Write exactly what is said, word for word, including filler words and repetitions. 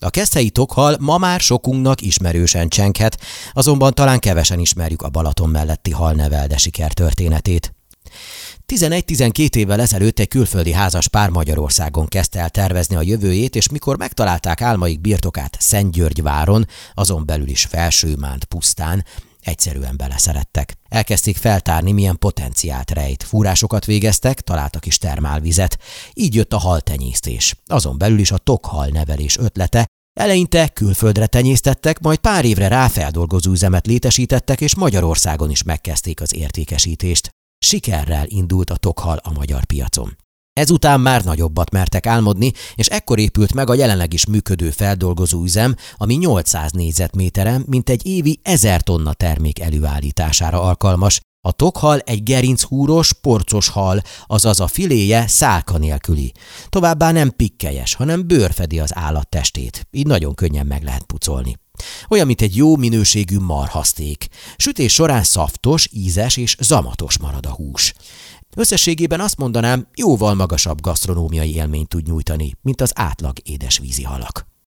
A keszthelyi tokhal ma már sokunknak ismerősen csenghet, azonban talán kevesen ismerjük a Balaton melletti halnevelde sikertörténetét. tizenegy-tizenkét évvel ezelőtt egy külföldi házas pár Magyarországon kezdte el tervezni a jövőjét, és mikor megtalálták álmaik birtokát Szentgyörgyváron, azon belül is Felsőmánd pusztán, egyszerűen beleszerettek. Elkezdték feltárni, milyen potenciált rejt. Fúrásokat végeztek, találtak is termálvizet. Így jött a haltenyésztés. Azon belül is a tokhal nevelés ötlete. Eleinte külföldre tenyésztettek, majd pár évre rá feldolgozó üzemet létesítettek, és Magyarországon is megkezdték az értékesítést. Sikerrel indult a tokhal a magyar piacon. Ezután már nagyobbat mertek álmodni, és ekkor épült meg a jelenleg is működő feldolgozó üzem, ami nyolcszáz négyzetméteren mintegy évi ezer tonna termék előállítására alkalmas. A tokhal egy gerinchúros, porcos hal, azaz a filéje szálka nélküli. Továbbá nem pikkelyes, hanem bőr fedi az állat testét, így nagyon könnyen meg lehet pucolni. Olyan, mint egy jó minőségű marhaszték. Sütés során szaftos, ízes és zamatos marad a hús. Összességében azt mondanám, jóval magasabb gasztronómiai élményt tud nyújtani, mint az átlag édesvízi halak.